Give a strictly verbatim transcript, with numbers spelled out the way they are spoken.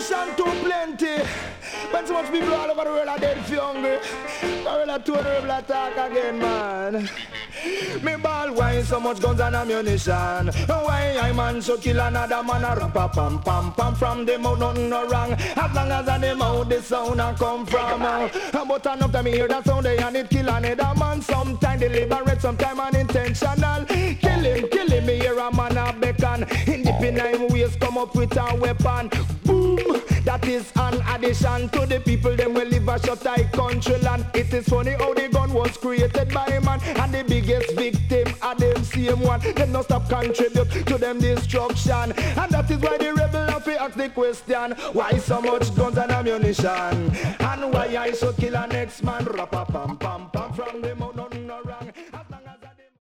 ammunition too plenty. When so much people all over the world are dead for hungry. I will have to rebel attack again, man. Me ball, why so much guns and ammunition? Why I man so kill another man a rap a pam pam pam from the mouth, nothing no wrong. As long as I the mouth the sound a come from. Uh, but enough time me hear that sound they and it kill another man. Sometime deliberate, sometime unintentional. Kill him, kill him, me hear a man a beckon. In the penine ways come up with a weapon. Boom! That is an addition to the people them will live a shut eye country land. It is funny how the gun was created by a man and the biggest victim are them same one. Them no stop contribute to them destruction. And that is why the rebel have to ask the question, why so much guns and ammunition? And why I should kill a next man? Rap a pam pam pam from the mouth.